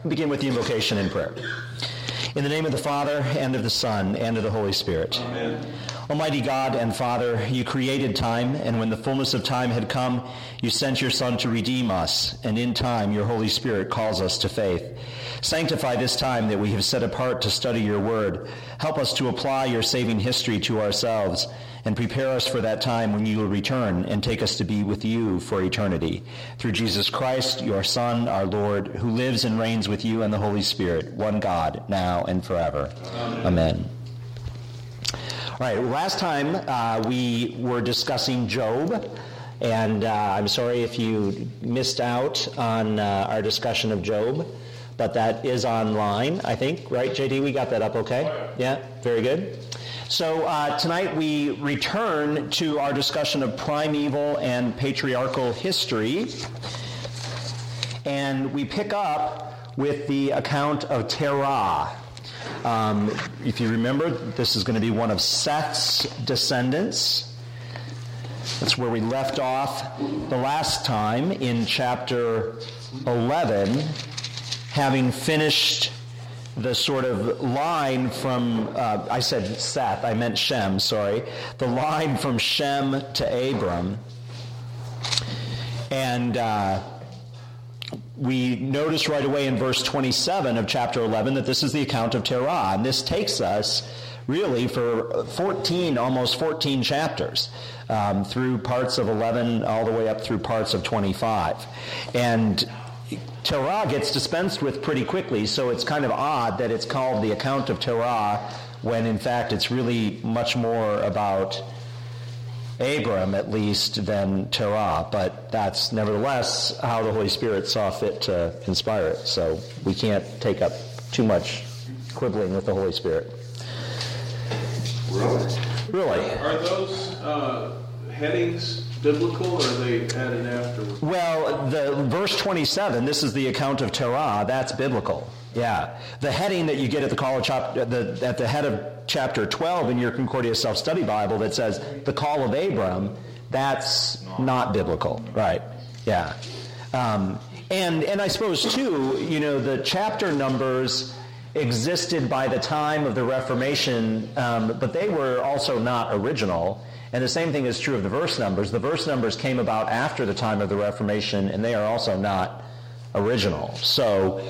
Begin with the invocation and prayer. In the name of the Father, and of the Son, and of the Holy Spirit. Amen. Almighty God and Father, you created time, and when the fullness of time had come, you sent your Son to redeem us, and in time your Holy Spirit calls us to faith. Sanctify this time that we have set apart to study your word. Help us to apply your saving history to ourselves, and prepare us for that time when you will return and take us to be with you for eternity. Through Jesus Christ, your Son, our Lord, who lives and reigns with you and the Holy Spirit, one God, now and forever. Amen. All right, last time we were discussing Job, and I'm sorry if you missed out on our discussion of Job, but that is online, I think, right, JD? We got that up okay? Yeah, very good. So tonight we return to our discussion of primeval and patriarchal history, and we pick up with the account of Terah. If you remember, this is going to be one of Seth's descendants. That's where we left off the last time in chapter 11, having finished the sort of line from, I said Seth, I meant Shem, sorry. The line from Shem to Abram. And we notice right away in verse 27 of chapter 11 that this is the account of Terah. And this takes us really for 14, almost 14 chapters, through parts of 11 all the way up through parts of 25. And Terah gets dispensed with pretty quickly, so it's kind of odd that it's called the account of Terah when in fact it's really much more about Abram, at least, than Terah. But that's nevertheless how the Holy Spirit saw fit to inspire it, so we can't take up too much quibbling with the Holy Spirit. Really? Are those headings biblical, or are they added afterwards? Well, the verse 27, this is the account of Terah, that's biblical. Yeah. The heading that you get at the head of chapter 12 in your Concordia Self-Study Bible that says the call of Abram, that's not biblical. Right. Yeah. And I suppose, too, the chapter numbers existed by the time of the Reformation, but they were also not original. And the same thing is true of the verse numbers. The verse numbers came about after the time of the Reformation, and they are also not original. So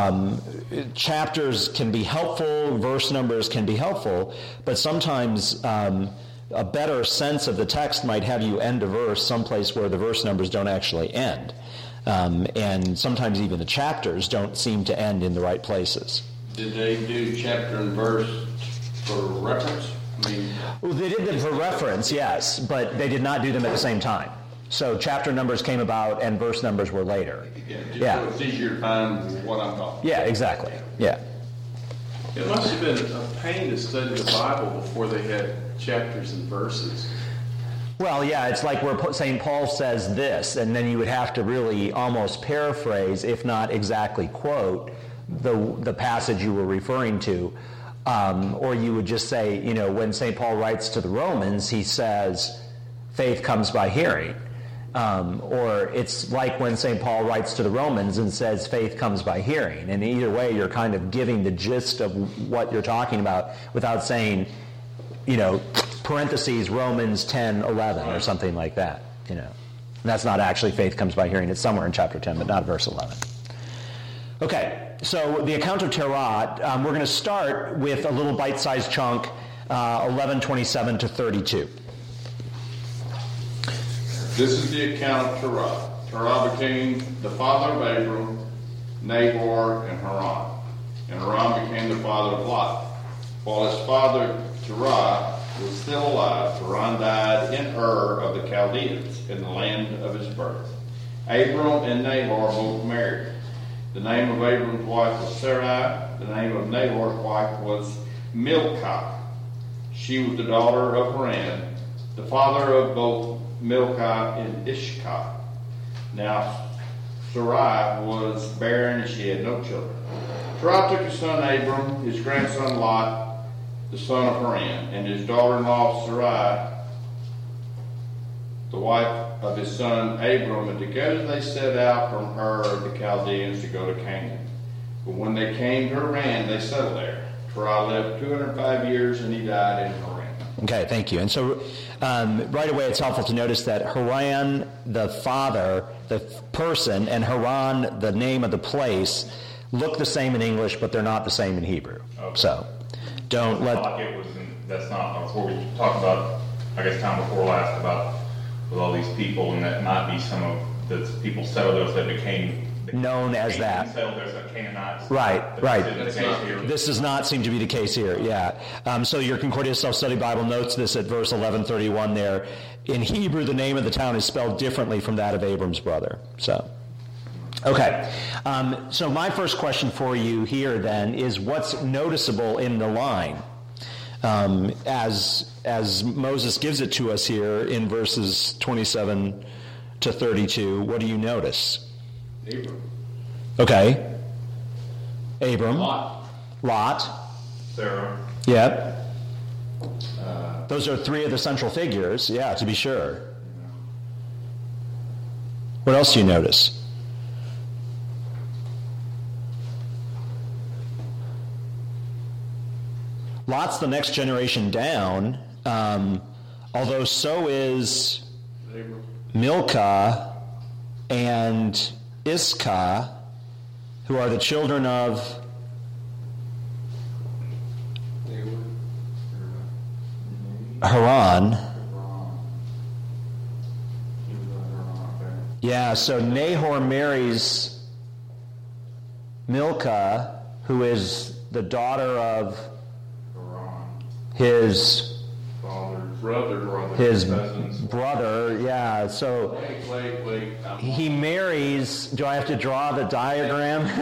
chapters can be helpful, verse numbers can be helpful, but sometimes a better sense of the text might have you end a verse someplace where the verse numbers don't actually end. And sometimes even the chapters don't seem to end in the right places. Did they do chapter and verse for reference? Well, they did them for reference, yes, but they did not do them at the same time. So chapter numbers came about and verse numbers were later. So it's easier to find what I'm talking about. Yeah, exactly. Yeah. It must have been a pain to study the Bible before they had chapters and verses. Well, yeah, it's like where St. Paul says this, and then you would have to really almost paraphrase, if not exactly quote, the passage you were referring to. Or you would just say, when St. Paul writes to the Romans, he says, faith comes by hearing. Or it's like when St. Paul writes to the Romans and says, faith comes by hearing. And either way, you're kind of giving the gist of what you're talking about without saying, parentheses, Romans 10:11 or something like that. And that's not actually faith comes by hearing. It's somewhere in chapter 10, but not verse 11. Okay, so the account of Terah, we're going to start with a little bite-sized chunk, 11:27 to 32. This is the account of Terah. Terah became the father of Abram, Nahor, and Haran. And Haran became the father of Lot. While his father Terah was still alive, Haran died in Ur of the Chaldeans, in the land of his birth. Abram and Nahor both married. The name of Abram's wife was Sarai. The name of Nahor's wife was Milcah. She was the daughter of Haran, the father of both Milcah and Ishkah. Now Sarai was barren and she had no children. Terah took his son Abram, his grandson Lot, the son of Haran, and his daughter-in-law Sarai, the wife of his son Abram, and together they set out from Ur of the Chaldeans to go to Canaan. But when they came to Haran, they settled there. Terah lived 205 years and he died in Haran. Okay, thank you. And so right away it's helpful to notice that Haran, the father, the person, and Haran, the name of the place, look the same in English, but they're not the same in Hebrew. Okay. So don't let... Like it was that's not before we talked about, I guess, time before last about with all these people, and that might be some of the people settled there that became known as that. Settled there as Canaanites. Right. This does not seem to be the case here, yeah. So your Concordia Self-Study Bible notes this at verse 1131 there. In Hebrew, the name of the town is spelled differently from that of Abram's brother. So, okay. So my first question for you here then is what's noticeable in the line? As Moses gives it to us here in verses 27 to 32, what do you notice? Abram. Okay. Abram. Lot. Sarah. Yep. Those are three of the central figures, yeah, to be sure. What else do you notice? Lot's the next generation down, although so is Milcah and Iscah, who are the children of Haran. Yeah, so Nahor marries Milcah, who is the daughter of his brother, yeah. So Wait. he marries. Do I have to draw the diagram? Are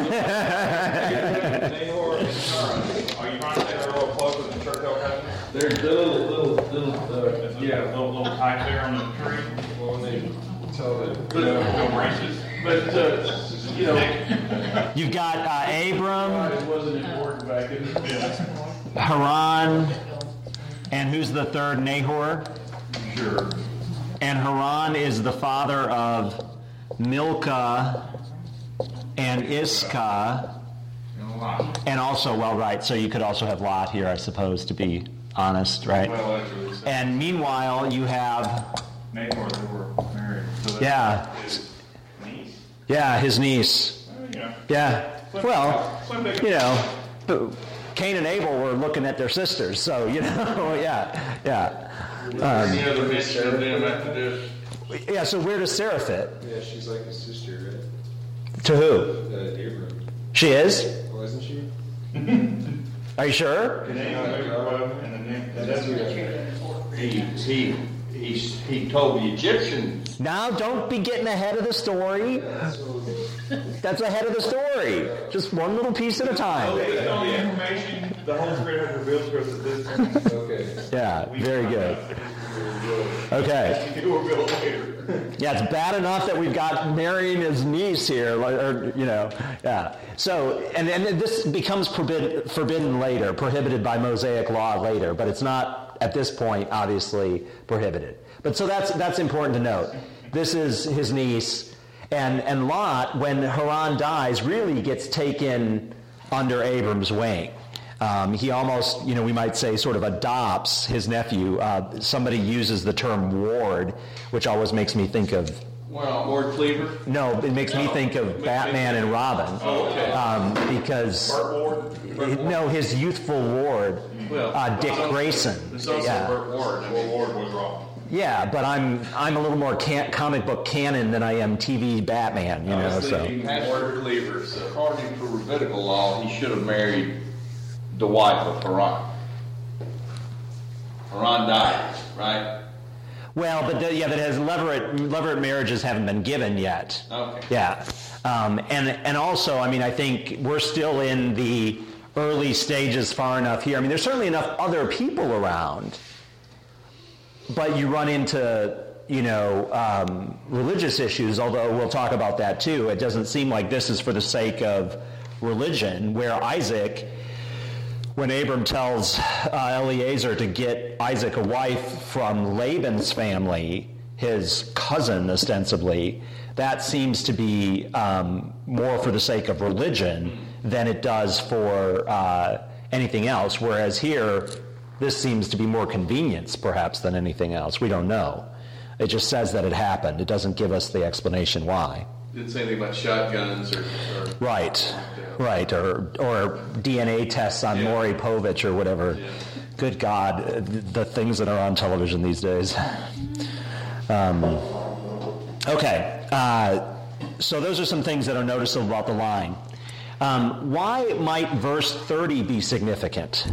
you trying to say they're a little closer than Churchill Cousins? They're little Little type there on the tree. well, they tell that. No branches. But You've got Abram, it wasn't important back in the day. Haran, and who's the third? Nahor. Sure. And Haran is the father of Milcah and Iscah, and also, well, right, so you could also have Lot here, I suppose, to be honest, right? Well, actually, And meanwhile, you have, Nahor, they were married. So yeah, his niece. yeah, his niece. Yeah, well, you know, Cain and Abel were looking at their sisters, so, you know, yeah. Any other mention of them after this? Yeah, so where does Sarah fit? Yeah, she's like a sister, right? To who? Abram. She is? Oh, isn't she? Are you sure? He told the Egyptians. Now, don't be getting ahead of the story. That's ahead of the story. Just one little piece at a time. Based on the information the Holy Spirit has revealed to us at this point. Okay. Yeah, very good. Okay. It will reveal later. Yeah, it's bad enough that we've got marrying his niece here, or, you know, yeah. So, and this becomes forbidden later, prohibited by Mosaic law later, but it's not, at this point, obviously prohibited. But so that's important to note. This is his niece, and Lot, when Haran dies, really gets taken under Abram's wing. He almost, you know, we might say sort of adopts his nephew. Somebody uses the term ward, which always makes me think of... Well, Lord Cleaver? No, it makes me think of Batman and Robin. Oh, okay. Because... Burt Ward? No, his youthful ward, Dick Grayson. It's also Burt Ward. Well, Ward was wrong. Yeah, but I'm a little more comic book canon than I am TV Batman, you know, so... Lord Cleaver, according to Levitical law, he should have married the wife of Haran. Haran died, right? Well, but his levirate marriages haven't been given yet. Okay. Yeah. And also, I mean, I think we're still in the early stages far enough here. I mean, there's certainly enough other people around, but you run into, you know, religious issues, although we'll talk about that too. It doesn't seem like this is for the sake of religion, where Isaac... When Abram tells Eliezer to get Isaac a wife from Laban's family, his cousin ostensibly, that seems to be more for the sake of religion than it does for anything else, whereas here, this seems to be more convenience, perhaps, than anything else. We don't know. It just says that it happened. It doesn't give us the explanation why. Didn't say anything about shotguns or Right, or DNA tests on Maury Povich or whatever. Yeah. Good God, the things that are on television these days. Okay, so those are some things that are noticeable about the line. Why might verse 30 be significant?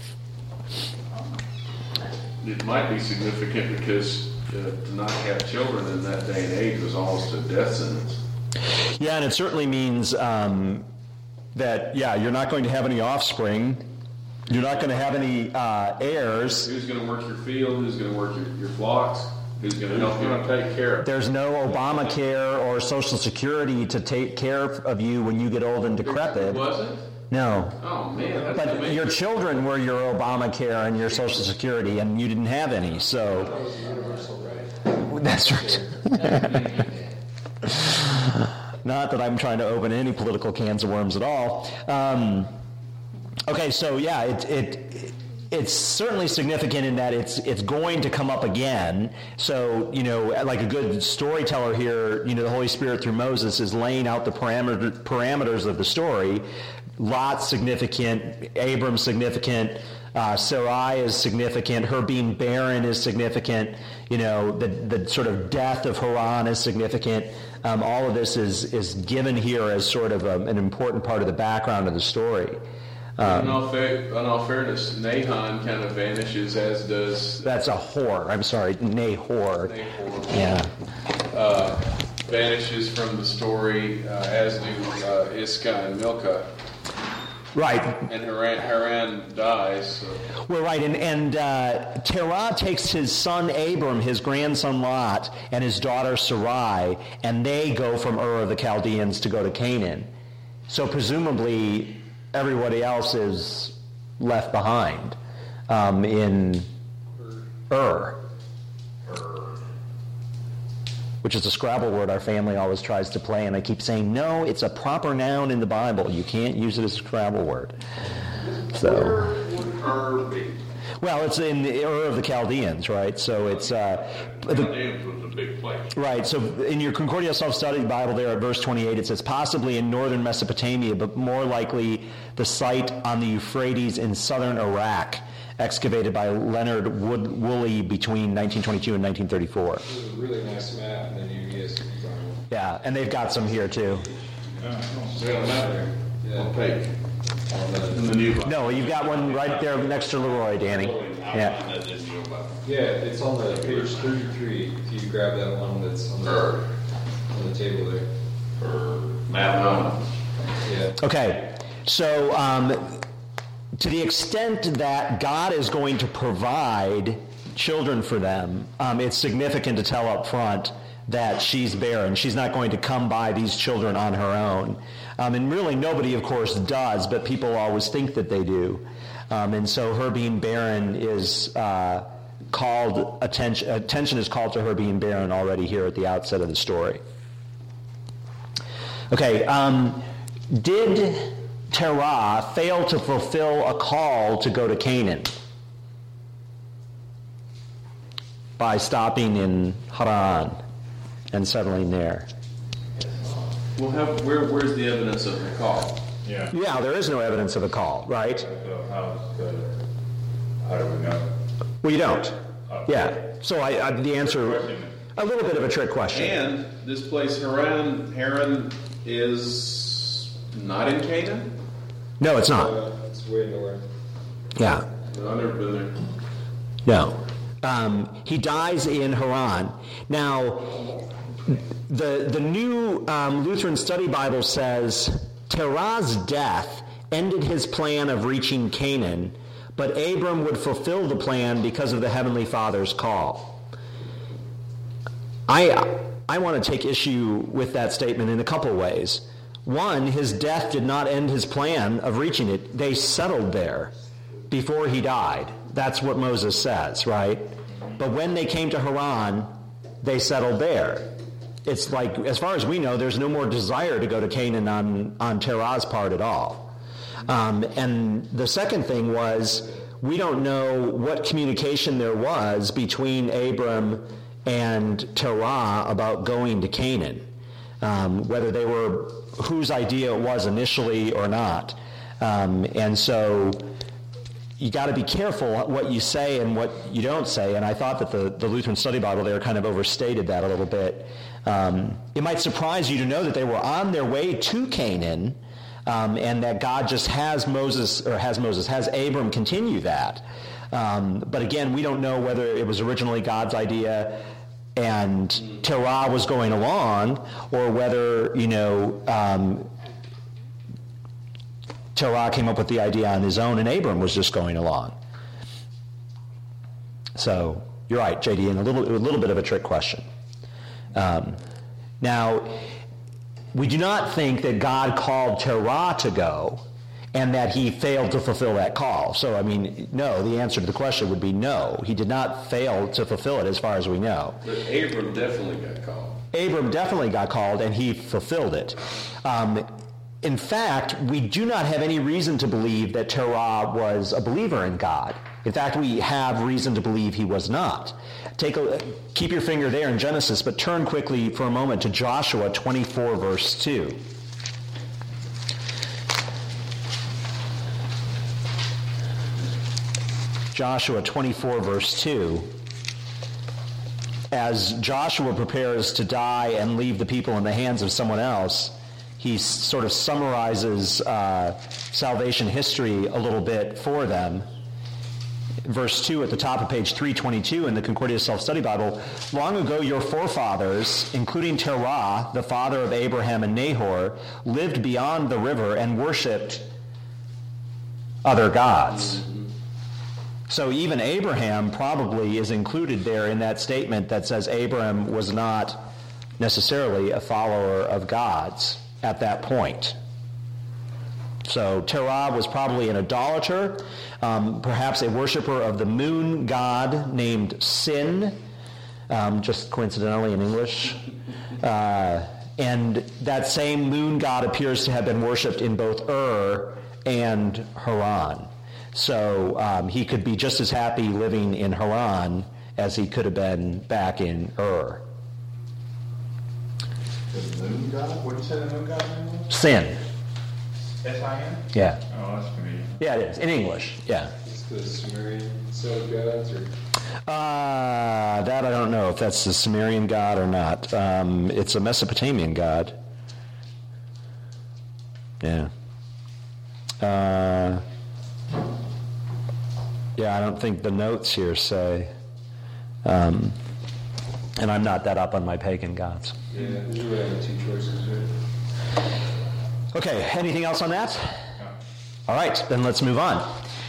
It might be significant because to not have children in that day and age was almost a death sentence. Yeah, and it certainly means that, you're not going to have any offspring. You're not going to have any heirs. Who's going to work your field? Who's going to work your flocks? Who's going to help you take care of it? There's no Obamacare or Social Security to take care of you when you get old and decrepit. Wasn't? No. Oh, man. That's But amazing. your children were your Obamacare and your Social Security, and you didn't have any, so... That was universal right. That's right. Not that I'm trying to open any political cans of worms at all. Okay, so it's certainly significant in that it's going to come up again. So, like a good storyteller here, the Holy Spirit through Moses is laying out the parameters of the story. Lot's significant, Abram's significant, Sarai is significant, her being barren is significant, the sort of death of Haran is significant. All of this is given here as sort of an important part of the background of the story. In all fairness, Nahon kind of vanishes, as does... That's a whore. I'm sorry, Nahor. Nahor. Yeah. Vanishes from the story, as do Iscah and Milcah. Right. And Haran dies. So. Well, right, and Terah takes his son Abram, his grandson Lot, and his daughter Sarai, and they go from Ur of the Chaldeans to go to Canaan. So presumably everybody else is left behind in Ur, which is a Scrabble word our family always tries to play, and I keep saying, no, it's a proper noun in the Bible. You can't use it as a Scrabble word. So, Where would Ur be? well, it's in the Ur of the Chaldeans, right? So it's... Chaldeans was a big place. Right, so in your Concordia Self-Study Bible there at verse 28, it says, possibly in northern Mesopotamia, but more likely the site on the Euphrates in southern Iraq, excavated by Leonard Woolley between 1922 and 1934. It was a really nice map, and then you ESV Bible. Yeah, and they've got some here too. Yeah. What page? In the new Bible. No, you've got one right there next to Leroy, Danny. Yeah. Yeah, it's on the page 33. If you grab that one that's on the table there. Map. Yeah. Okay, so to the extent that God is going to provide children for them, it's significant to tell up front that she's barren. She's not going to come by these children on her own. And really nobody, of course, does, but people always think that they do. And so her being barren is called attention is called to her being barren already here at the outset of the story. Okay, did Terah fail to fulfill a call to go to Canaan by stopping in Haran and settling there? Well, where's the evidence of the call? Yeah. Yeah, there is no evidence of a call, right? So how do we know? Well, you don't. Yeah. So the answer, a little bit of a trick question. And this place, Haran is not in Canaan? No, it's not. It's way nowhere. Yeah. No, I've never been there. No. He dies in Haran. Now, the new Lutheran Study Bible says Terah's death ended his plan of reaching Canaan, but Abram would fulfill the plan because of the Heavenly Father's call. I want to take issue with that statement in a couple ways. One, his death did not end his plan of reaching it. They settled there before he died. That's what Moses says, right? But when they came to Haran, they settled there. it's like, as far as we know, there's no more desire to go to Canaan on Terah's part at all. And the second thing was, we don't know what communication there was between Abram and Terah about going to Canaan, whether they were whose idea it was initially or not. And so you got to be careful what you say and what you don't say. And I thought that the Lutheran Study Bible there kind of overstated that a little bit. It might surprise you to know that they were on their way to Canaan, and that God just has Abram continue that. But again, we don't know whether it was originally God's idea and Terah was going along, or whether, Terah came up with the idea on his own and Abram was just going along. So you're right, JD, and a little bit of a trick question. Now, we do not think that God called Terah to go and that he failed to fulfill that call. So, no, the answer to the question would be no. He did not fail to fulfill it as far as we know. But Abram definitely got called. Abram definitely got called, and he fulfilled it. In fact, we do not have any reason to believe that Terah was a believer in God. In fact, we have reason to believe he was not. Keep your finger there in Genesis, but turn quickly for a moment to Joshua 24, verse 2. Joshua 24, verse 2. As Joshua prepares to die and leave the people in the hands of someone else, he sort of summarizes salvation history a little bit for them. Verse 2 at the top of page 322 in the Concordia Self-Study Bible, long ago your forefathers, including Terah, the father of Abraham and Nahor, lived beyond the river and worshipped other gods. So even Abraham probably is included there in that statement that says Abraham was not necessarily a follower of God's at that point. So Terah was probably an idolater, perhaps a worshiper of the moon god named Sin, just coincidentally in English. And that same moon god appears to have been worshipped in both Ur and Haran. So he could be just as happy living in Haran as he could have been back in Ur. The moon god? What did you say the moon god's name was? Sin. S-I-N? Yeah. Oh, that's convenient. Yeah, it is. In English, yeah. It's the Sumerian set of gods, or? That I don't know if that's the Sumerian god or not. It's a Mesopotamian god. Yeah. Yeah, I don't think the notes here say. And I'm not that up on my pagan gods. Yeah, there's really only two choices, right? Okay, anything else on that? All right, then let's move on.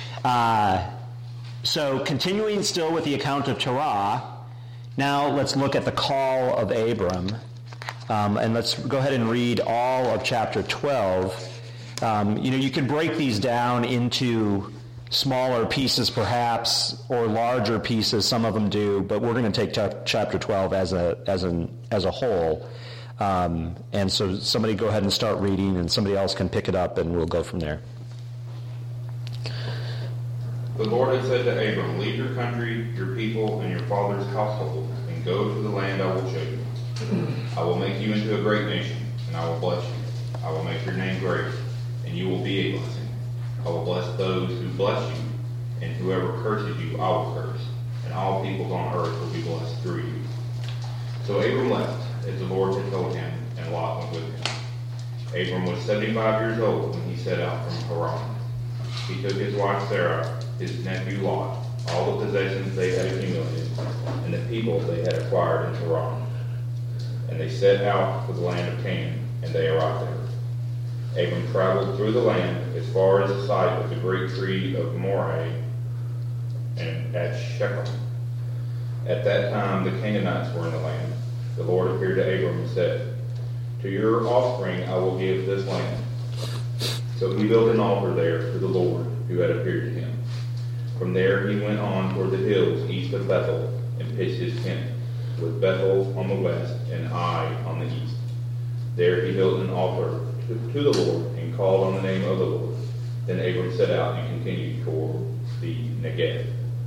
So continuing still with the account of Terah, now let's look at the call of Abram. And let's go ahead and read all of chapter 12. You can break these down into smaller pieces perhaps, or larger pieces, some of them do, but we're going to take chapter 12 as a whole. And so somebody go ahead and start reading, and somebody else can pick it up, and we'll go from there. The Lord had said to Abram, leave your country, your people, and your father's household, and go to the land I will show you. I will make you into a great nation, and I will bless you. I will make your name great, and you will be a blessing. I will bless those who bless you, and whoever curses you, I will curse, and all peoples on earth will be blessed through you. So Abram left, as the Lord had told him, and Lot went with him. Abram was 75 years old when he set out from Haran. He took his wife Sarah, his nephew Lot, all the possessions they had accumulated, and the people they had acquired in Haran. And they set out for the land of Canaan, and they arrived there. Abram traveled through the land as far as the site of the great tree of Moreh and at Shechem. At that time the Canaanites were in the land. The Lord appeared to Abram and said, to your offspring I will give this land. So he built an altar there to the Lord who had appeared to him. From there he went on toward the hills east of Bethel and pitched his tent. with Bethel on the west and Ai on the east. There he built an altar to the Lord and called on the name of the Lord. Then Abram set out and continued toward the Negev.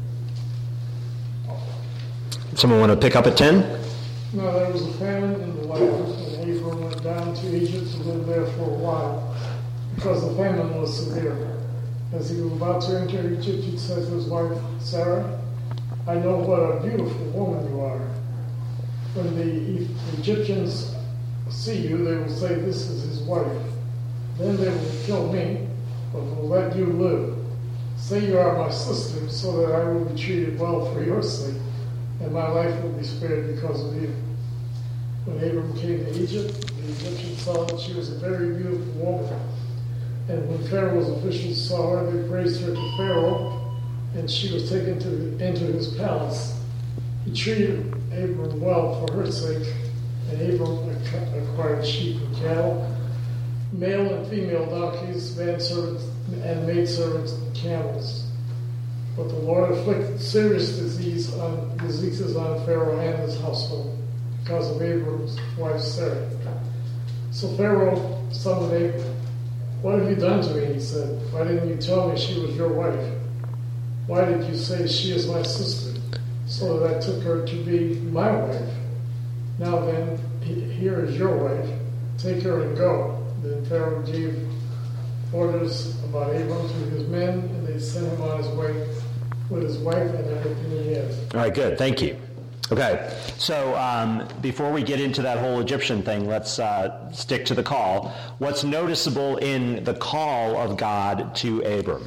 Someone want to pick up at 10? Now there was a famine in the land, and Abram went down to Egypt to live there for a while, because the famine was severe. As he was about to enter Egypt, he said to his wife Sarah, "I know what a beautiful woman you are. When the Egyptians see you, they will say, 'This is his wife.' Then they will kill me, but will let you live. Say you are my sister, so that I will be treated well for your sake, and my life will be spared because of you." When Abram came to Egypt, the Egyptians saw that she was a very beautiful woman. And when Pharaoh's officials saw her, they praised her to Pharaoh, and she was taken into his palace. He treated Abram well for her sake, and Abram acquired sheep and cattle, male and female donkeys, manservants and maidservants, and camels. But the Lord afflicted serious diseases on Pharaoh and his household because of Abram's wife Sarah. So Pharaoh summoned Abram. "What have you done to me?" he said. "Why didn't you tell me she was your wife? Why did you say she is my sister, so that I took her to be my wife? Now then, here is your wife. Take her and go." Then Pharaoh gave orders about Abram to his men, and they sent him on his way with his wife and everything he had. All right, good. Thank you. Okay, so before we get into that whole Egyptian thing, let's stick to the call. What's noticeable in the call of God to Abram?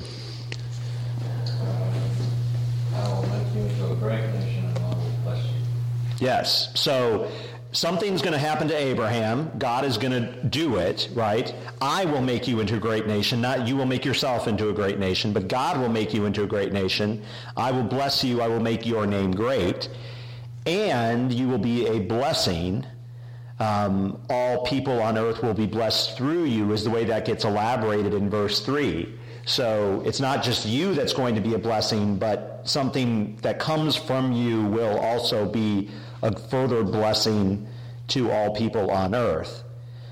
I will make you into a great nation and I will bless you. Yes, so something's going to happen to Abraham. God is going to do it, right? I will make you into a great nation, not you will make yourself into a great nation, but God will make you into a great nation. I will bless you. I will make your name great. And you will be a blessing. All people on earth will be blessed through you is the way that gets elaborated in verse 3. So it's not just you that's going to be a blessing, but something that comes from you will also be a further blessing to all people on earth.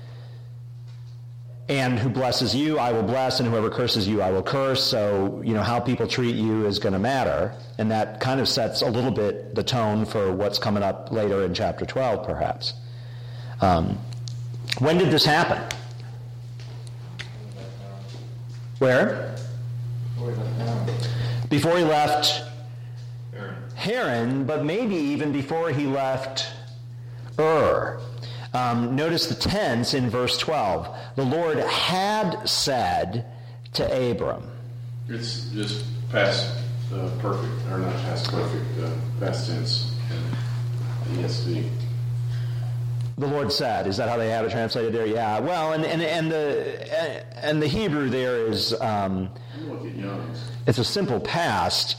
And who blesses you, I will bless, and whoever curses you, I will curse. So, how people treat you is going to matter. And that kind of sets a little bit the tone for what's coming up later in chapter 12, perhaps. When did this happen? Where? Before he left Haran, but maybe even before he left Ur. Notice the tense in verse 12. The Lord had said to Abram. It's just past perfect, or not past perfect, past tense in ESV. The Lord said. Is that how they have it translated there? Yeah. Well, and the Hebrew there is. Look at Young's. It's a simple past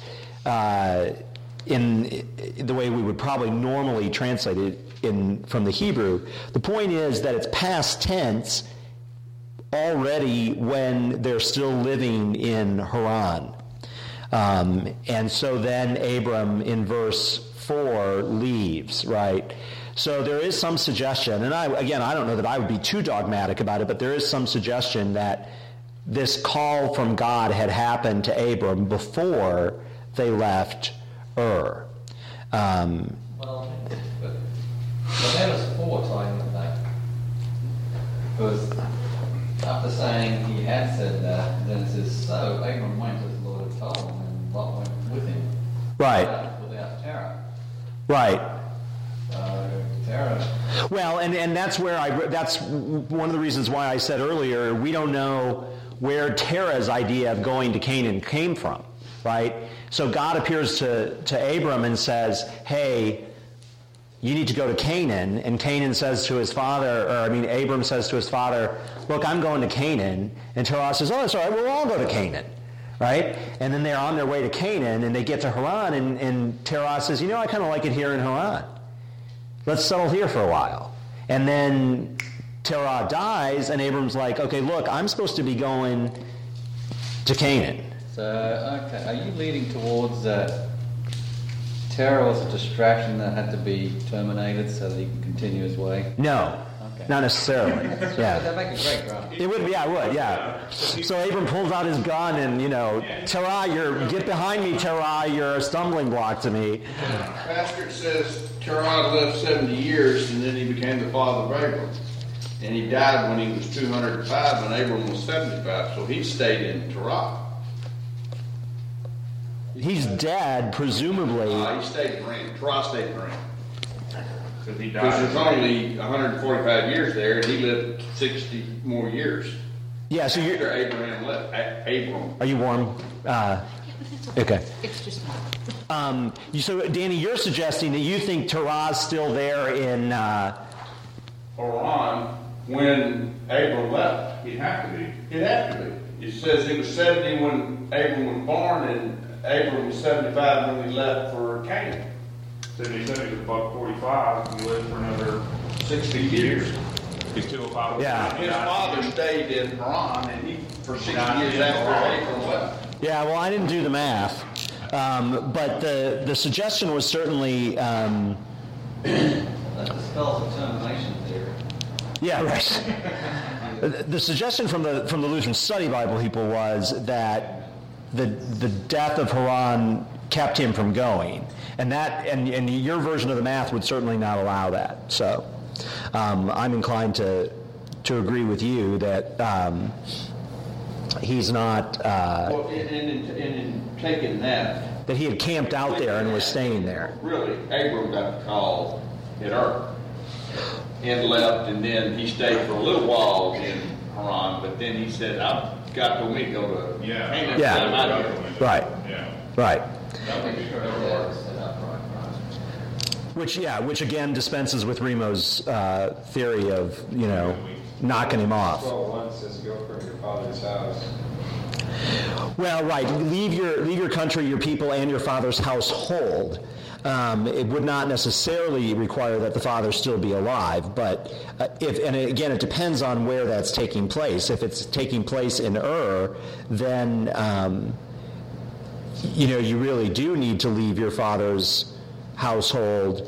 in the way we would probably normally translate it from the Hebrew. The point is that it's past tense already when they're still living in Haran. And so then Abram in verse 4 leaves, right? So there is some suggestion, and I don't know that I would be too dogmatic about it, but there is some suggestion that this call from God had happened to Abram before they left Ur. Well, but that was foretelling of that. Because after saying he had said that, then it says, so Abram went as the Lord had told him, and Lot went with him. Right. Without Terah. Right. Terah. Well, and that's where that's one of the reasons why I said earlier, we don't know where Terah's idea of going to Canaan came from, right? So God appears to Abram and says, hey, you need to go to Canaan. And Canaan says to his father, Abram says to his father, look, I'm going to Canaan. And Terah says, oh, that's all right, we'll all go to Canaan, right? And then they're on their way to Canaan, and they get to Haran, and Terah says, I kind of like it here in Haran. Let's settle here for a while. And then Terah dies, and Abram's like, okay, look, I'm supposed to be going to Canaan. So, okay, are you leading towards Terah was a distraction that had to be terminated so that he can continue his way. No, Okay. not necessarily. Yeah. That'd make a great drama. It would be, yeah, it would, yeah. So Abram pulls out his gun and, Terah, get behind me, Terah, you're a stumbling block to me. Pastor says Terah lived 70 years and then he became the father of Abram. And he died when he was 205 and Abram was 75, so he stayed in Terah. He's dead, presumably. He stayed in Haran. Terah stayed in Haran. Because he Because died. there's only 145 years there and he lived 60 more years. Yeah, so After you're, Abraham left. Abram. are you warm? Okay. It's just So, Danny, you're suggesting that you think Terah's still there in, Haran when Abram left. He'd have to be. It had to be. It says he was 70 when Abram was born, and Abram was 75 when he left for Canaan. So he said he was about 45, and he lived for another 60 years. He's 205. Yeah. His father stayed in Haran, and he for 60 years after Abram left. yeah, well, I didn't do the math. But the suggestion was certainly, That dispels the termination theory. yeah, right. The suggestion from the Lutheran Study Bible people was that the death of Haran kept him from going, and your version of the math would certainly not allow that. So I'm inclined to agree with you that he's not Well, and in taking that, that he had camped out there and was staying there. really, Abram got the call at Ur and left, and then he stayed for a little while in Haran, but then he said, "I've got to me go to Canaan." Yeah. I'm out of here." Right. Yeah. Right. That would be Sure, correct. set up right. Which again dispenses with Remo's theory of knocking him off. 12:1 says, "Go from your father's house." Well, right. Leave your country, your people, and your father's household. It would not necessarily require that the father still be alive, but it depends on where that's taking place. If it's taking place in Ur, then you really do need to leave your father's household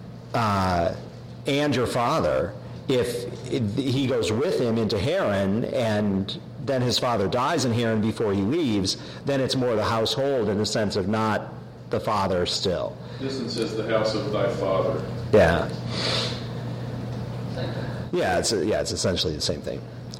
and your father. If he goes with him into Haran and then his father dies in Haran before he leaves, then it's more the household in the sense of not the father still. This one says the house of thy father. Yeah. Yeah, it's essentially the same thing.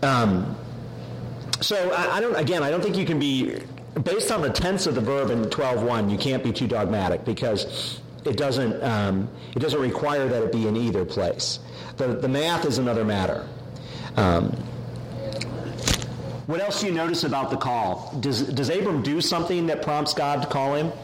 So I don't think you can be, based on the tense of the verb in 12:1, you can't be too dogmatic because it doesn't require that it be in either place. The math is another matter. What else do you notice about the call? Does Abram do something that prompts God to call him?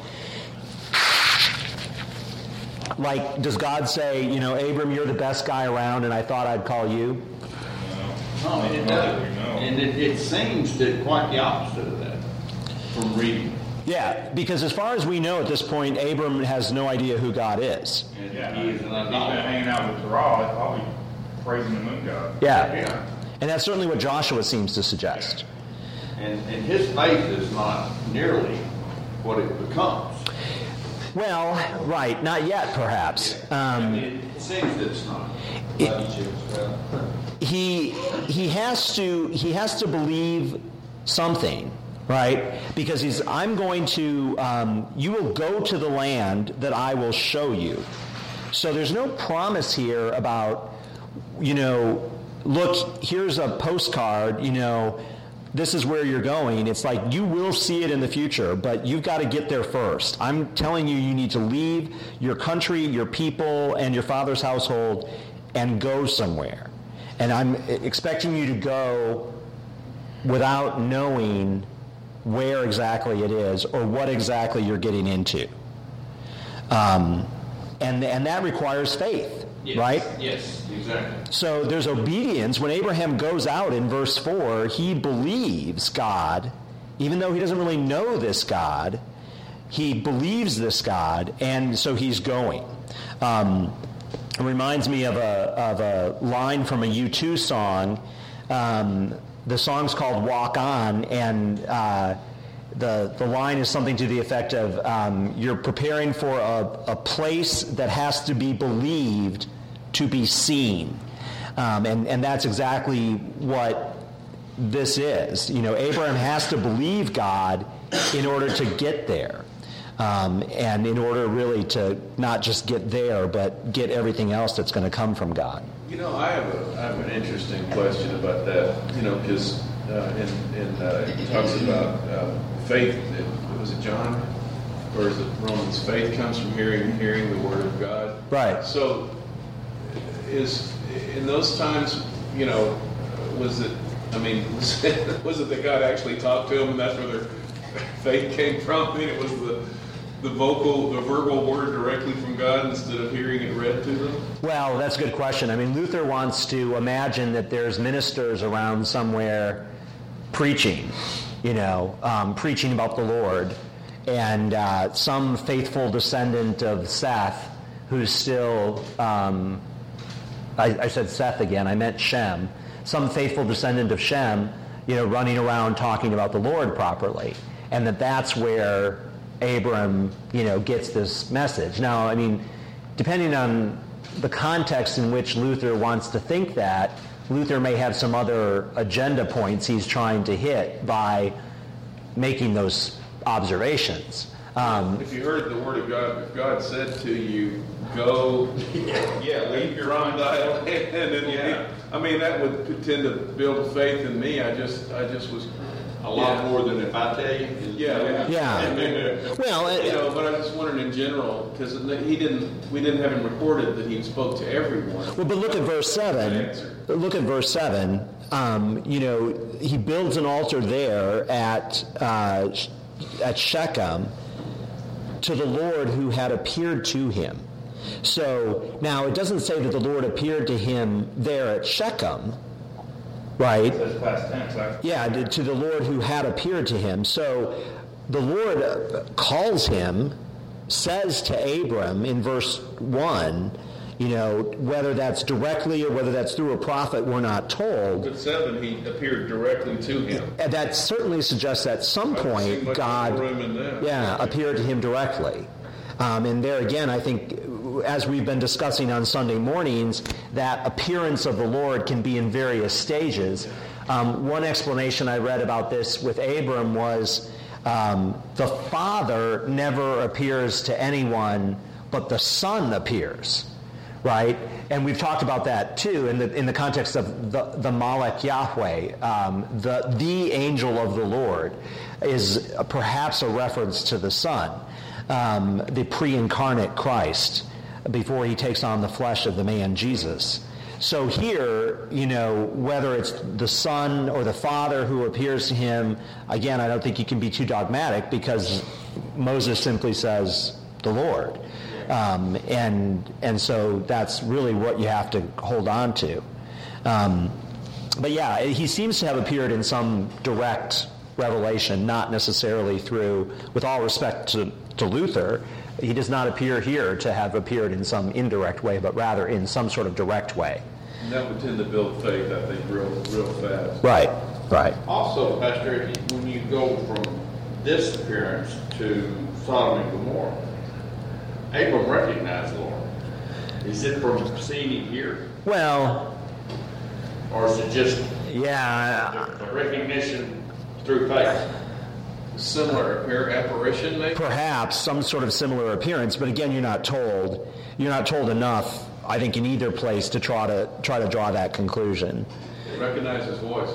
Like, does God say, Abram, you're the best guy around, and I thought I'd call you? No, it doesn't. And it seems that quite the opposite of that from reading. Yeah, because as far as we know at this point, Abram has no idea who God is. And Yeah, he is he's an been idolater. hanging out with Terah, he's probably praising the moon god. Yeah. Yeah. And that's certainly what Joshua seems to suggest. And his faith is not nearly what it becomes. Well, right, not yet, perhaps. It seems that it's not. He has to believe something, right? Because I'm going to, you will go to the land that I will show you. So there's no promise here about, look, here's a postcard, this is where you're going. It's like you will see it in the future, but you've got to get there first. I'm telling you, you need to leave your country, your people, and your father's household and go somewhere. And I'm expecting you to go without knowing where exactly it is or what exactly you're getting into. And that requires faith, right? Yes, exactly. So there's obedience. When Abraham goes out in verse 4, he believes God, even though he doesn't really know this God. He believes this God, and so he's going. It reminds me of a line from a U2 song. The song's called Walk On, and the line is something to the effect of you're preparing for a place that has to be believed to be seen. And that's exactly what this is. Abraham has to believe God in order to get there. And in order really to not just get there, but get everything else that's going to come from God. I have an interesting question about that. Because it talks about faith. Was it John, or is it Romans? Faith comes from hearing the word of God. Right. So, is in those times, was it that God actually talked to them, and that's where their faith came from? I mean, it was the verbal word directly from God instead of hearing it read to them? Well, that's a good question. I mean, Luther wants to imagine that there's ministers around somewhere preaching, preaching about the Lord, and some faithful descendant of Seth who's still, I said Seth again, I meant Shem, some faithful descendant of Shem, running around talking about the Lord properly, and that's where Abram, gets this message. Now, I mean, depending on the context in which Luther wants to think that, Luther may have some other agenda points he's trying to hit by making those observations. If you heard the word of God, if God said to you, go, leave your own land, that would tend to build faith in me. I just was a lot more than if I tell you. Well, but I'm just wondering in general, because we didn't have him recorded that he spoke to everyone. Well, but look at verse 7. Look at verse 7. He builds an altar there at Shechem to the Lord who had appeared to him. So now it doesn't say that the Lord appeared to him there at Shechem. Right. That's past tense, right? Yeah, to the Lord who had appeared to him. So the Lord calls him, says to Abram in verse 1, whether that's directly or whether that's through a prophet, we're not told. But 7, he appeared directly to him. And that certainly suggests at some point God appeared to him directly. And there again, I think, as we've been discussing on Sunday mornings, that appearance of the Lord can be in various stages. One explanation I read about this with Abram was the Father never appears to anyone, but the Son appears, right? And we've talked about that too in the context of the Malach Yahweh, the angel of the Lord, is perhaps a reference to the Son, the pre-incarnate Christ, before he takes on the flesh of the man Jesus. So here, whether it's the Son or the Father who appears to him, again, I don't think you can be too dogmatic, because Moses simply says the Lord. And so that's really what you have to hold on to. But yeah, he seems to have appeared in some direct revelation, not necessarily through, with all respect to Luther, he does not appear here to have appeared in some indirect way, but rather in some sort of direct way. And that would tend to build faith, I think, real fast. Right. Also, Pastor, when you go from this appearance to Sodom and Gomorrah, Abram recognized the Lord. Is it from seeing him here? Well, or is it just the recognition through faith? Similar apparition, maybe? Perhaps some sort of similar appearance, but again, you're not told enough, I think, in either place to try to draw that conclusion. Recognize his voice.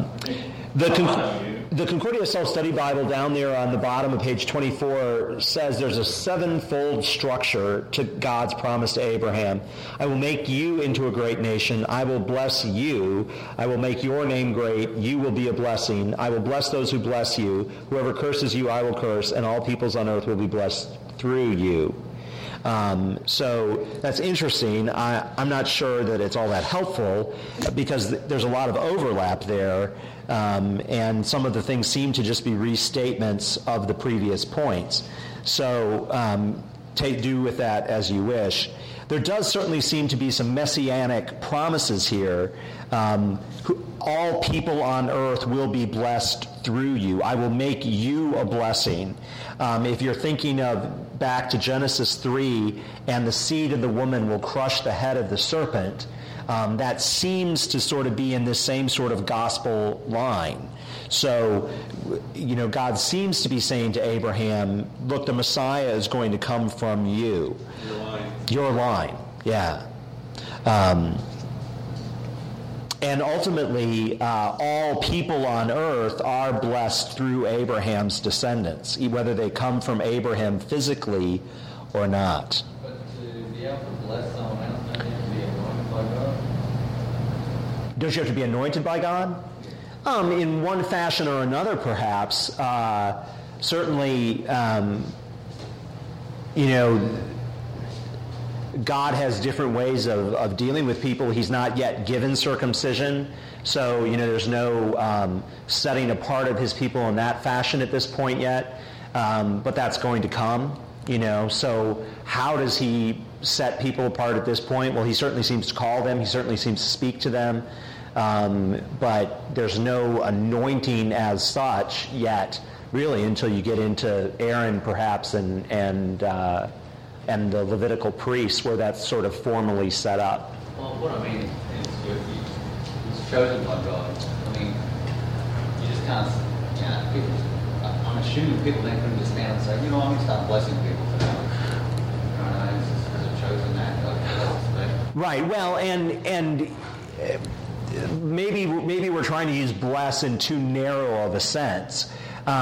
The Concordia Self-Study Bible down there on the bottom of page 24 says there's a sevenfold structure to God's promise to Abraham. I will make you into a great nation. I will bless you. I will make your name great. You will be a blessing. I will bless those who bless you. Whoever curses you, I will curse, and all peoples on earth will be blessed through you. So that's interesting. I'm not sure that it's all that helpful, because there's a lot of overlap there, and some of the things seem to just be restatements of the previous points. So do with that as you wish. there does certainly seem to be some messianic promises here. All people on earth will be blessed through you. I will make you a blessing. If you're thinking of back to Genesis 3, and the seed of the woman will crush the head of the serpent, that seems to sort of be in this same sort of gospel line. So, God seems to be saying to Abraham, look, the Messiah is going to come from you. Your line, yeah. And ultimately, all people on earth are blessed through Abraham's descendants, whether they come from Abraham physically or not. But to be able to bless someone else, don't you have to be anointed by God? Don't you have to be anointed by God? In one fashion or another, perhaps. Certainly, God has different ways of dealing with people. He's not yet given circumcision, so there's no setting apart of his people in that fashion at this point yet. But that's going to come. So how does he set people apart at this point? Well, he certainly seems to call them. He certainly seems to speak to them. But there's no anointing as such yet, really, until you get into Aaron, perhaps, and the Levitical priests, where that's sort of formally set up. Well, what I mean is he's chosen by God. I mean, you just can't, people, I'm assuming people then couldn't just stand and say, I'm going to start blessing people today. It's a chosen act. Right, well, and maybe we're trying to use bless in too narrow of a sense.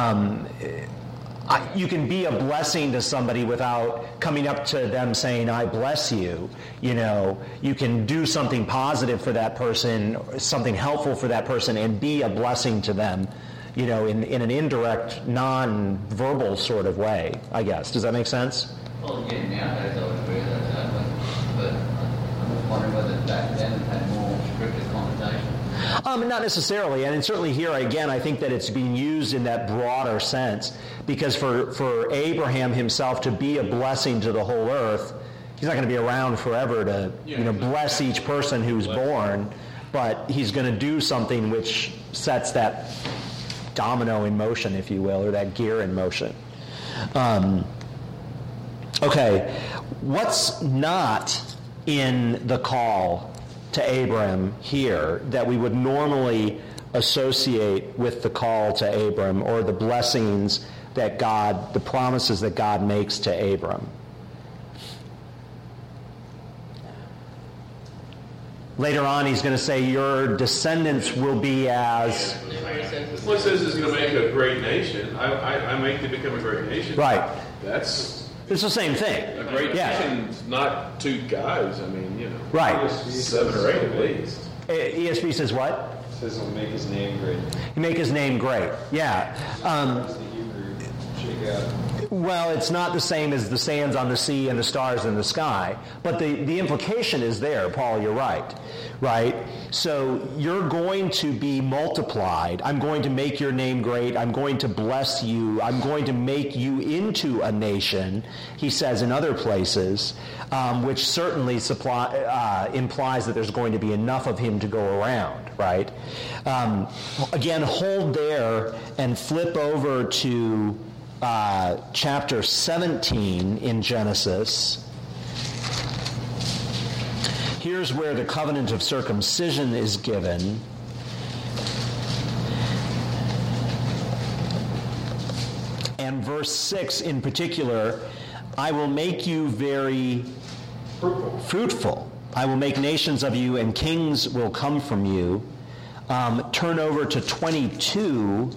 You can be a blessing to somebody without coming up to them saying, I bless you. You can do something positive for that person, something helpful for that person, and be a blessing to them, in an indirect, non-verbal sort of way, I guess. Does that make sense? Well, yeah, nowadays I would agree with that, but I'm just wondering whether back then it had more stricter connotation. Not necessarily, and certainly here again, I think that it's being used in that broader sense, because for Abraham himself to be a blessing to the whole earth, he's not going to be around forever to bless each person who's born, but he's going to do something which sets that domino in motion, if you will, or that gear in motion. Okay, what's not in the call to Abram here that we would normally associate with the call to Abram, or the blessings that the promises that God makes to Abram? Later on, he's going to say, your descendants will be as... Well, it says he's going to make a great nation. I make them become a great nation. Right. It's the same thing. A great nation's not two guys. Right. 7 or 8 at least. ESV says what? It says he'll make his name great. He'll make his name great. Yeah. What's the Hebrew shake out? Well, it's not the same as the sands on the sea and the stars in the sky, but the implication is there, Paul, you're right? So you're going to be multiplied. I'm going to make your name great. I'm going to bless you. I'm going to make you into a nation, he says in other places, which certainly implies that there's going to be enough of him to go around, right? Again, hold there and flip over to chapter 17 in Genesis. Here's where the covenant of circumcision is given. And verse 6 in particular, I will make you very fruitful. I will make nations of you, and kings will come from you. Turn over to 22,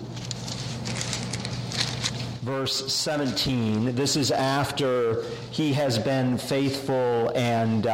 verse 17. This is after he has been faithful and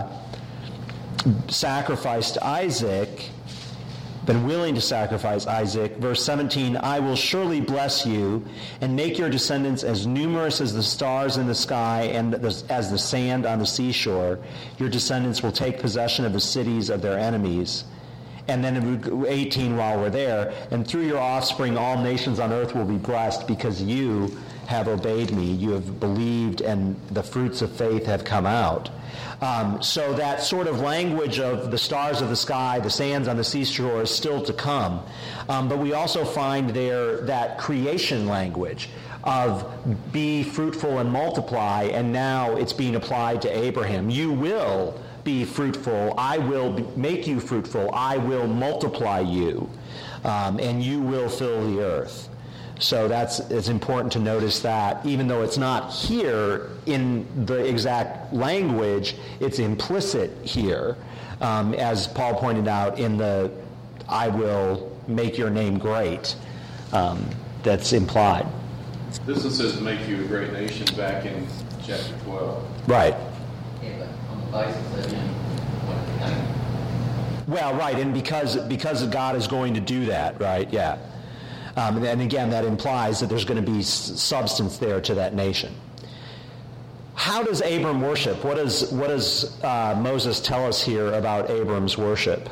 sacrificed Isaac, been willing to sacrifice Isaac. Verse 17, I will surely bless you and make your descendants as numerous as the stars in the sky and as the sand on the seashore. Your descendants will take possession of the cities of their enemies. And then in 18, while we're there, and through your offspring all nations on earth will be blessed, because you have obeyed me. You have believed, and the fruits of faith have come out. So that sort of language of the stars of the sky, the sands on the seashore is still to come. But we also find there that creation language of be fruitful and multiply, and now it's being applied to Abraham. You will be fruitful. I will make you fruitful. I will multiply you, and you will fill the earth. So it's important to notice that, even though it's not here in the exact language, it's implicit here, as Paul pointed out in the I will make your name great, that's implied. This one says make you a great nation back in chapter 12. Right. Yeah, but on the basis that what it became. Well, right, and because God is going to do that, right? Yeah. And again, that implies that there's going to be substance there to that nation. How does Abram worship? What does Moses tell us here about Abram's worship?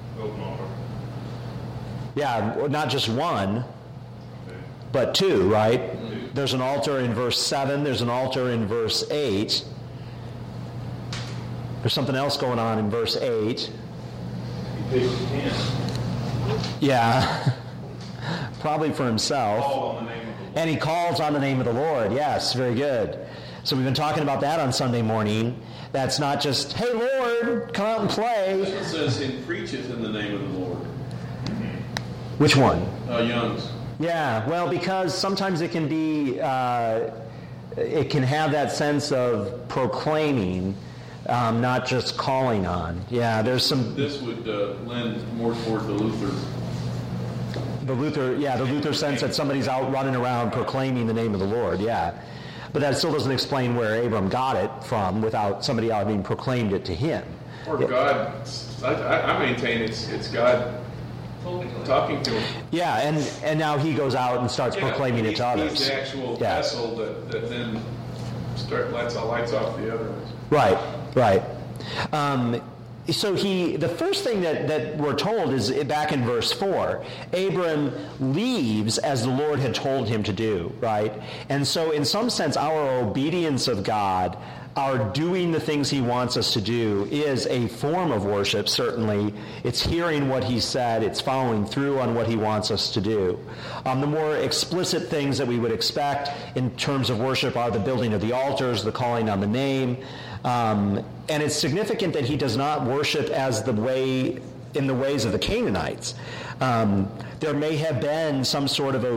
Yeah, not just one, but two, right? There's an altar in verse 7. There's an altar in verse 8. There's something else going on in verse 8. Yeah. Probably for himself. And he calls on the name of the Lord. Yes, very good. So we've been talking about that on Sunday morning. That's not just, hey, Lord, come out and play. It says, and preacheth in the name of the Lord. Which one? Young's. Yeah, well, because sometimes it can be, it can have that sense of proclaiming, not just calling on. Yeah, there's some... This would lend more toward the Luther. The Luther sense that somebody's out running around proclaiming the name of the Lord, yeah. But that still doesn't explain where Abram got it from without somebody having proclaimed it to him. Or God, I maintain it's God talking to him. Yeah, and now he goes out and starts proclaiming it to others. He's the actual vessel that then lights off the other ones. Right. So the first thing that we're told is back in verse 4. Abram leaves as the Lord had told him to do, right? And so in some sense, our obedience of God, our doing the things he wants us to do, is a form of worship, certainly. It's hearing what he said. It's following through on what he wants us to do. The more explicit things that we would expect in terms of worship are the building of the altars, the calling on the name. And it's significant that he does not worship in the ways of the Canaanites. There may have been some sort of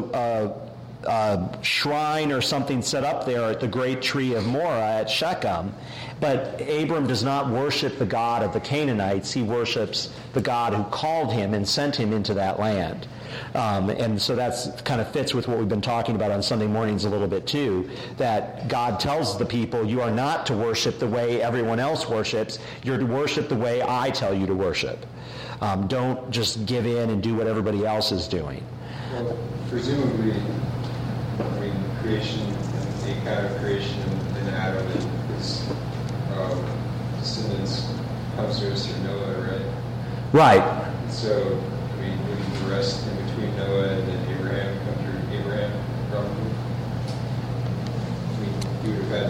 a shrine or something set up there at the great tree of Morah at Shechem, but Abram does not worship the God of the Canaanites. He worships the God who called him and sent him into that land. And so that's kind of fits with what we've been talking about on Sunday mornings a little bit too, that God tells the people, you are not to worship the way everyone else worships. You're to worship the way I tell you to worship. Don't just give in and do what everybody else is doing. Well, presumably, creation, the account of creation in Adam and his descendants comes to us through Noah, right? Right. So, wouldn't the rest in between Noah and then Abraham come through Abraham, probably? You would have had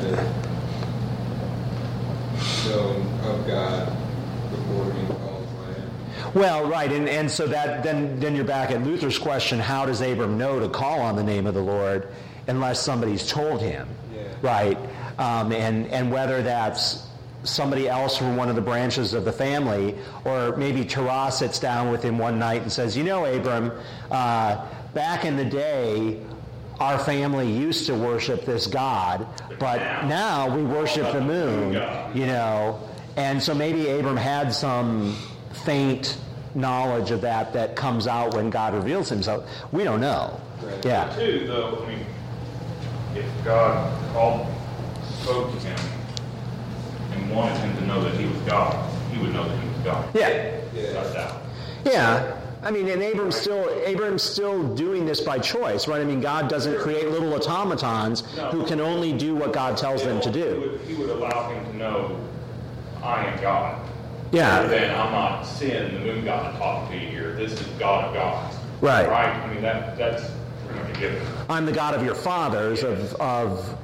to know of God before being called by him. Well, right, and so that then you're back at Luther's question, how does Abram know to call on the name of the Lord unless somebody's told him? Yeah. Right? And whether that's somebody else from one of the branches of the family, or maybe Terah sits down with him one night and says, Abram, back in the day, our family used to worship this God, but now we worship the moon, And so maybe Abram had some faint knowledge of that comes out when God reveals himself. We don't know. Right. Yeah. Too, though, if God spoke to him and wanted him to know that he was God, he would know that he was God. Yeah. Without doubt. Yeah. And Abram's still doing this by choice, right? God doesn't create little automatons who can only do what God tells them to do. He would allow him to know, I am God. Yeah. Rather than, I'm not sin, the moon God talking to you here. This is God of gods. Right. Right? That's I'm the God of your fathers, of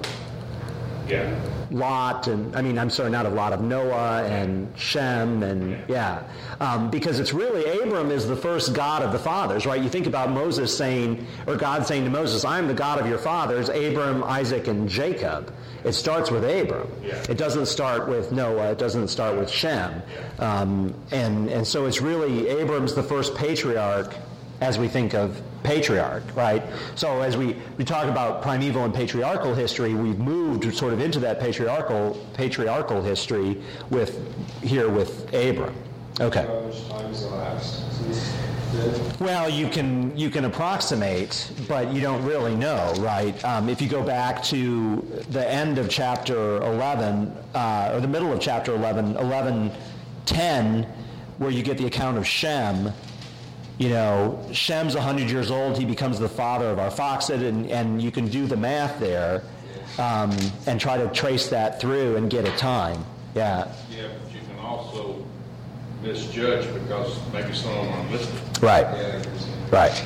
Lot, and not of Lot, of Noah and Shem, and because it's really, Abram is the first God of the fathers, right? You think about Moses saying, or God saying to Moses, I am the God of your fathers, Abram, Isaac, and Jacob. It starts with Abram. It doesn't start with Noah. It doesn't start with Shem. And so it's really, Abram's the first patriarch as we think of patriarch, right? So as we talk about primeval and patriarchal history, we've moved sort of into that patriarchal history with Abram. Okay. How much time has elapsed since then? Well, you can approximate, but you don't really know, right? If you go back to the end of chapter 11, or the middle of chapter 11, 11:10, where you get the account of Shem. Shem's 100 years old. He becomes the father of Arphaxad, and you can do the math there and try to trace that through and get a time. Yeah. Yeah, but you can also misjudge because maybe some of them are listed. Right. Yeah, Right.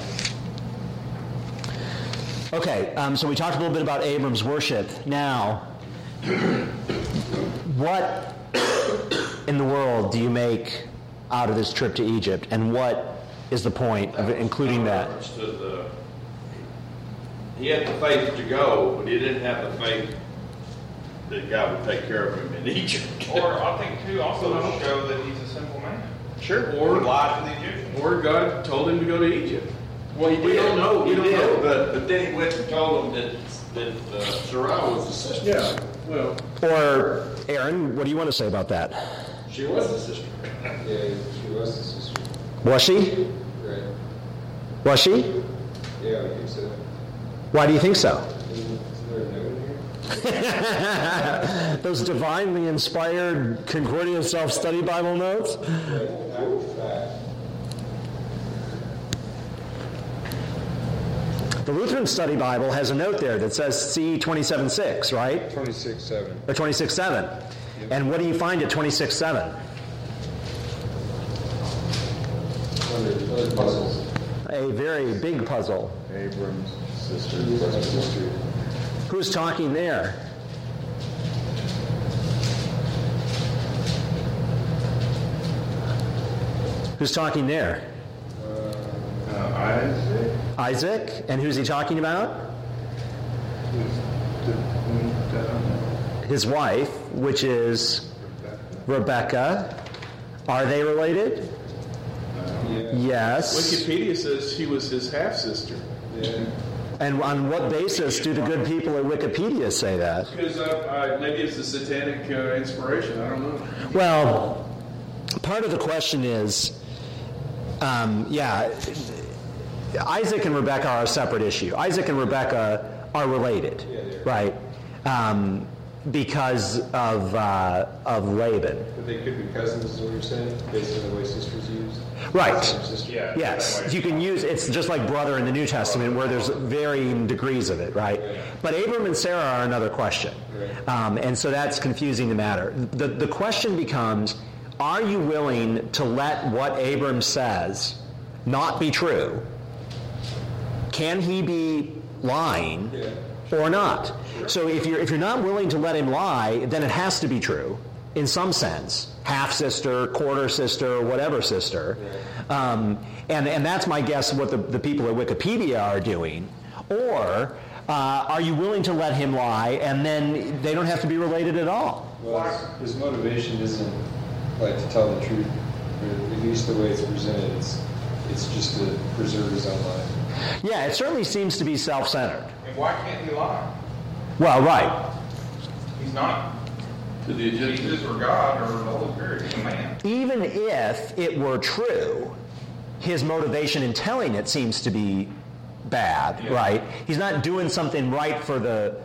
Okay, so we talked a little bit about Abram's worship. Now, what in the world do you make out of this trip to Egypt, and what is the point of including that? He had the faith to go, but he didn't have the faith that God would take care of him in Egypt. Or I think too, also to show that he's a simple man. Sure. He lied to the Egyptians. Or God told him to go to Egypt. Well, he We did. don't know. He We don't did, know. but then he went and told him that Sarah was his sister. Yeah. Well, Or, Aaron, what do you want to say about that? She was his sister. Yeah, she was the sister. Was she? Right. Was she? Yeah, I think so. Why do you think so? Isn't there a note here? Those divinely inspired Concordia self-study Bible notes? The Lutheran Study Bible has a note there that says C 27:6, right? 26:7. Or 26:7. And what do you find at 26:7? Other puzzles. A very big puzzle. Abram's sister, brother's sister. Who's talking there? Who's talking there? Isaac. Isaac. And who's he talking about? His wife, which is Rebecca. Are they related? Yes. Wikipedia says she was his half-sister. Yeah. And on what basis do the good people at Wikipedia say that? Because maybe it's a satanic inspiration. I don't know. Well, part of the question is, Isaac and Rebecca are a separate issue. Isaac and Rebecca are related, right? Because of Laban. But they could be cousins, is what you're saying, based on the way sisters used? Right. Same sister. Yeah. Yes, you can use, it's just like brother in the New Testament where there's varying degrees of it, right? But Abram and Sarah are another question. And so that's confusing the matter. The question becomes, are you willing to let what Abram says not be true? Can he be lying or not? So if you're not willing to let him lie, then it has to be true in some sense. Half sister, quarter sister, whatever sister. And that's my guess what the people at Wikipedia are doing. Or are you willing to let him lie and then they don't have to be related at all? Well, his motivation isn't like to tell the truth, or at least the way it's presented. It's just to preserve his own life. Yeah, it certainly seems to be self-centered. And why can't he lie? Well, right. He's not To the Egyptians. Jesus or God or the Holy Spirit. He's a man. Even if it were true, his motivation in telling it seems to be bad, right? He's not doing something right for the...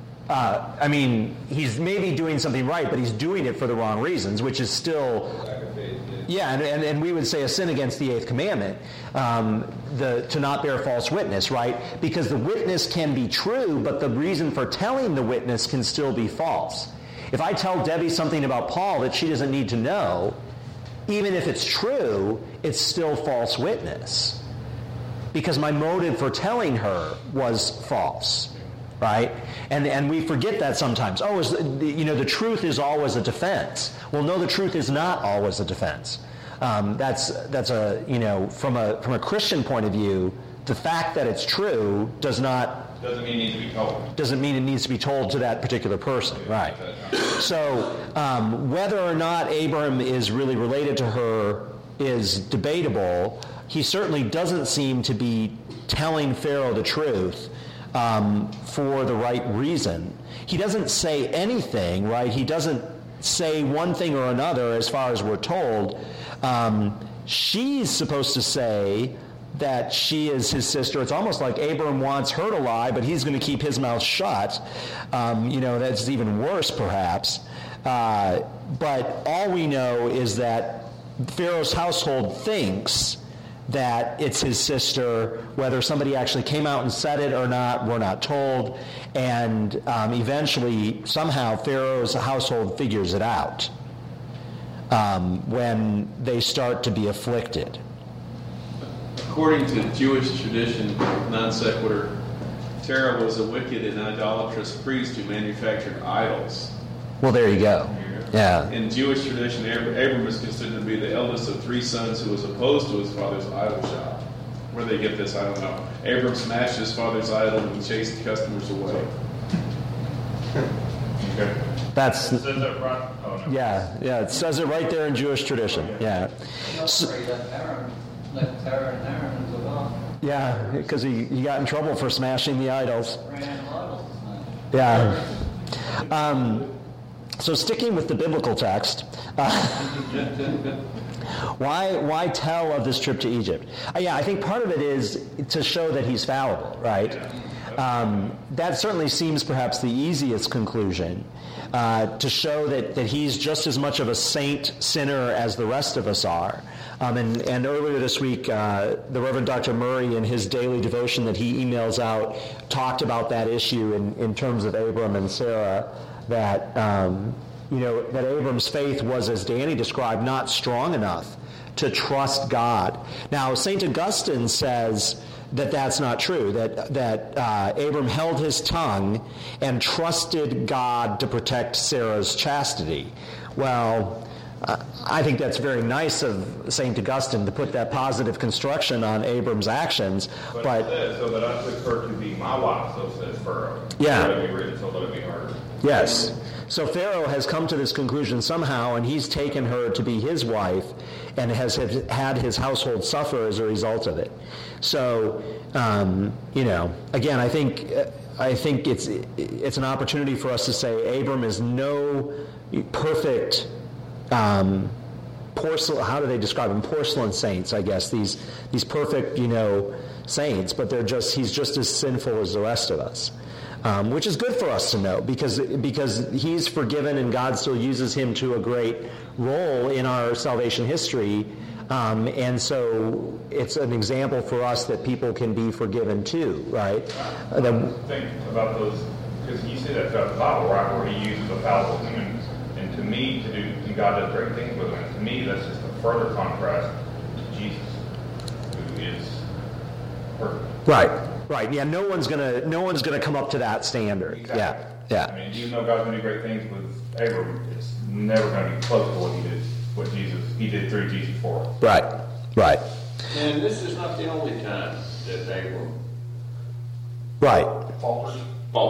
he's maybe doing something right, but he's doing it for the wrong reasons, which is still... Lack of faith. Yeah, and we would say a sin against the eighth commandment, to not bear false witness, right? Because the witness can be true, but the reason for telling the witness can still be false. If I tell Debbie something about Paul that she doesn't need to know, even if it's true, it's still false witness. because my motive for telling her was false, right? And we forget that sometimes. Oh, the truth is always a defense. Well, no, the truth is not always a defense. That's from a Christian point of view, the fact that it's true doesn't mean it needs to be told. Doesn't mean it needs to be told to that particular person, right? So whether or not Abram is really related to her is debatable. He certainly doesn't seem to be telling Pharaoh the truth for the right reason. He doesn't say anything, right? He doesn't say one thing or another as far as we're told. She's supposed to say that she is his sister. It's almost like Abram wants her to lie, but he's going to keep his mouth shut. That's even worse, perhaps. But all we know is that Pharaoh's household thinks that it's his sister. Whether somebody actually came out and said it or not, we're not told. And eventually, somehow, Pharaoh's household figures it out when they start to be afflicted. According to Jewish tradition, non sequitur, Terah was a wicked and idolatrous priest who manufactured idols. Well, there you go. Yeah. In Jewish tradition, Abram is considered to be the eldest of 3 sons who was opposed to his father's idol shop. Where they get this, I don't know. Abram smashed his father's idol and chased customers away. Okay. That's. It says that right? Oh, no. Yeah. It says it right there in Jewish tradition. Yeah. Let Terah and Aaron as well. Yeah, because he got in trouble for smashing the idols. Ran idols to smash. Yeah. So sticking with the biblical text, why tell of this trip to Egypt? I think part of it is to show that he's fallible, right? That certainly seems perhaps the easiest conclusion, to show that he's just as much of a saint sinner as the rest of us are. And earlier this week, the Reverend Dr. Murray, in his daily devotion that he emails out, talked about that issue in terms of Abram and Sarah, that that Abram's faith was, as Danny described, not strong enough to trust God. Now, St. Augustine says that that's not true, that Abram held his tongue and trusted God to protect Sarah's chastity. Well, I think that's very nice of St. Augustine to put that positive construction on Abram's actions. But it says, so that I took her to be my wife, so says Pharaoh. Yeah. Let it be written, so let it be heard. Yes. So Pharaoh has come to this conclusion somehow, and he's taken her to be his wife and has had his household suffer as a result of it. So, again, I think it's an opportunity for us to say Abram is no perfect porcelain. How do they describe them? Porcelain saints, I guess. These perfect, saints, but he's just as sinful as the rest of us. Which is good for us to know, because he's forgiven and God still uses him to a great role in our salvation history. And so it's an example for us that people can be forgiven too, right? Think about those, because you see that throughout the Bible, right, where he uses a fallible human, and to me, and God does great things with him. And to me, that's just a further contrast to Jesus, who is perfect. Right. Yeah. No one's gonna come up to that standard. Exactly. Yeah. I mean, even though God's going to do great things with Abram, it's never going to be close to what he did through Jesus for us. Right. And this is not the only time that Abram Falters.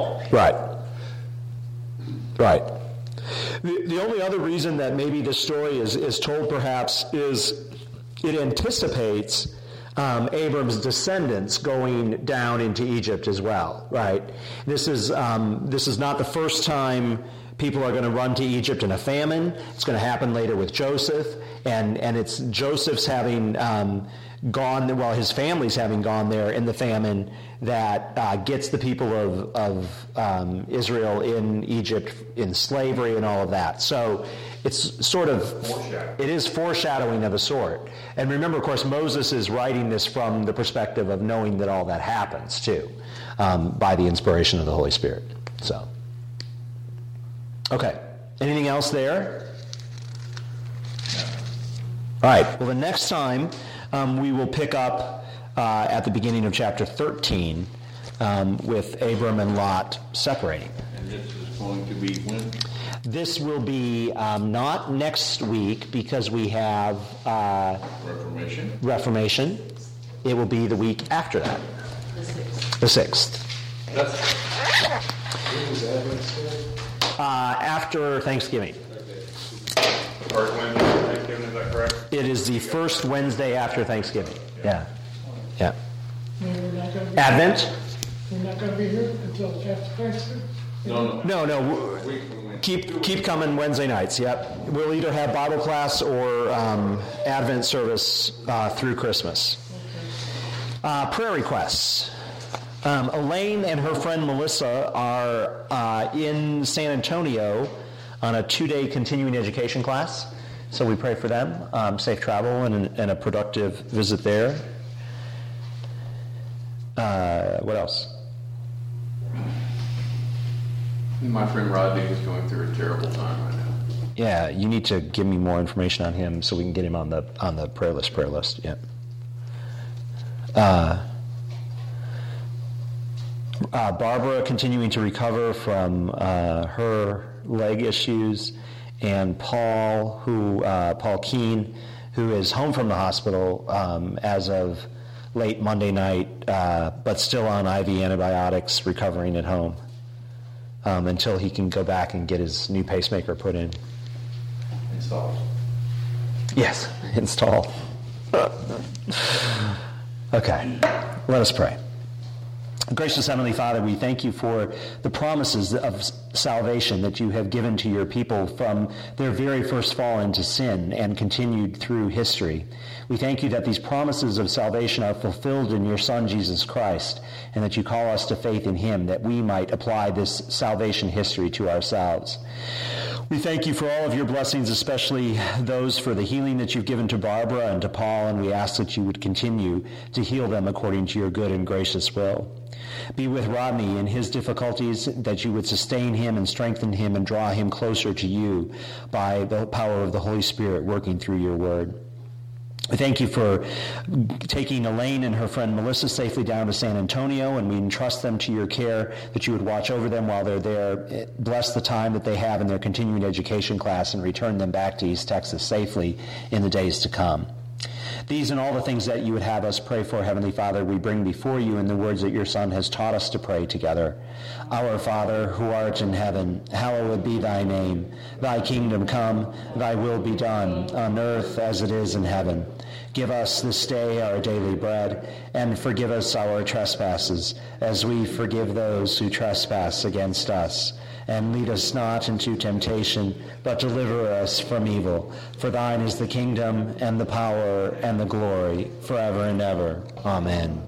Right. The only other reason that maybe this story is told perhaps is it anticipates Abram's descendants going down into Egypt as well, right? This is not the first time people are going to run to Egypt in a famine. It's going to happen later with Joseph, and it's Joseph's having his family's having gone there in the famine that gets the people of Israel in Egypt in slavery and all of that. So it's sort of foreshadowing of a sort. And remember, of course, Moses is writing this from the perspective of knowing that all that happens too, by the inspiration of the Holy Spirit. So, okay. Anything else there? All right. Well, the next time we will pick up at the beginning of chapter 13 with Abram and Lot separating. And this is going to be when? This will be not next week because we have Reformation. It will be the week after that. The 6th. After Thanksgiving. The first Wednesday after Thanksgiving, is that correct? It is the first Wednesday after Thanksgiving. Yeah. We're not going to be Advent? We're not going to be here until after Thanksgiving? No. Keep coming Wednesday nights. Yep. We'll either have Bible class or Advent service through Christmas. Prayer requests. Elaine and her friend Melissa are in San Antonio on a 2-day continuing education class. So we pray for them. Safe travel and a productive visit there. What else? My friend Rodney is going through a terrible time right now. Yeah, you need to give me more information on him so we can get him on the prayer list. Yeah. Barbara continuing to recover from her leg issues, and Paul Keene, who is home from the hospital as of late Monday night, but still on IV antibiotics, recovering at home until he can go back and get his new pacemaker put in. Installed. Yes, install. Okay, let us pray. Gracious Heavenly Father, we thank you for the promises of salvation that you have given to your people from their very first fall into sin and continued through history. We thank you that these promises of salvation are fulfilled in your Son, Jesus Christ, and that you call us to faith in him, that we might apply this salvation history to ourselves. We thank you for all of your blessings, especially those for the healing that you've given to Barbara and to Paul, and we ask that you would continue to heal them according to your good and gracious will. Be with Rodney in his difficulties, that you would sustain him and strengthen him and draw him closer to you by the power of the Holy Spirit working through your word. We thank you for taking Elaine and her friend Melissa safely down to San Antonio, and we entrust them to your care, that you would watch over them while they're there. Bless the time that they have in their continuing education class and return them back to East Texas safely in the days to come. These and all the things that you would have us pray for, Heavenly Father, we bring before you in the words that your Son has taught us to pray together. Our Father, who art in heaven, hallowed be thy name. Thy kingdom come, thy will be done, on earth as it is in heaven. Give us this day our daily bread, and forgive us our trespasses, as we forgive those who trespass against us. And lead us not into temptation, but deliver us from evil. For thine is the kingdom, and the power, and the glory, forever and ever. Amen.